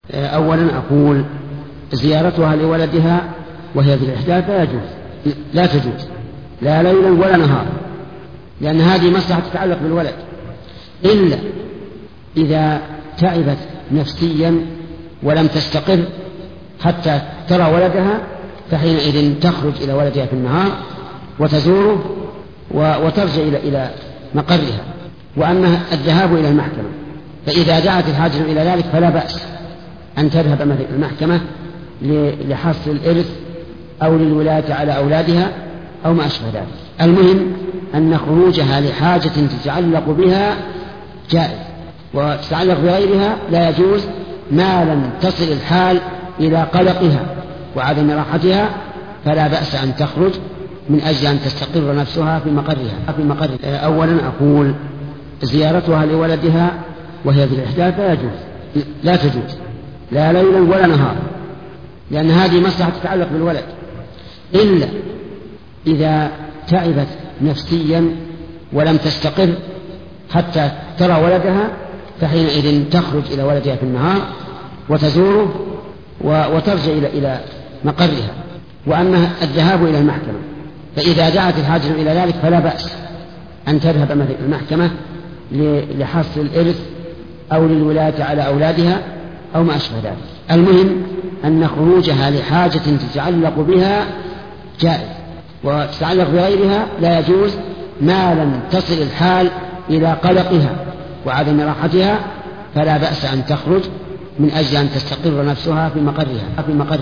أولا أقول زيارتها لولدها وهي في الإحداث لا تجوز لا ليلا ولا نهارا، لأن هذه مصلحة تتعلق بالولد، إلا إذا تعبت نفسيا ولم تستقر حتى ترى ولدها، فحينئذ تخرج إلى ولدها في النهار وتزوره وترجع إلى مقرها. وأما الذهاب إلى المحكمة فإذا دعت الحاجة إلى ذلك فلا بأس أن تذهب إلى المحكمة لحصر الإرث أو للولاية على أولادها أو ما أشبه ذلك. المهم أن خروجها لحاجة تتعلق بها جائز، وتتعلق بغيرها لا يجوز ما لم تصل الحال إلى قلقها وعدم راحتها، فلا بأس أن تخرج من أجل أن تستقر نفسها في مقرها. أولا أقول زيارتها لولدها وهي في الإحداث لا تجوز لا ليلا ولا نهارا، لأن هذه مصلحة تتعلق بالولد، إلا إذا تعبت نفسيا ولم تستقر حتى ترى ولدها، فحينئذ تخرج إلى ولدها في النهار وتزوره وترجع إلى مقرها. وأما الذهاب إلى المحكمة فإذا دعت الحاجة إلى ذلك فلا بأس أن تذهب إلى المحكمة لحصر الإرث أو للولاية على أولادها أو ما أشبه ذلك. المهم أن خروجها لحاجة تتعلق بها جائز، وتتعلق بغيرها لا يجوز ما لم تصل الحال إلى قلقها وعدم راحتها، فلا بأس أن تخرج من أجل أن تستقر نفسها في مقرها.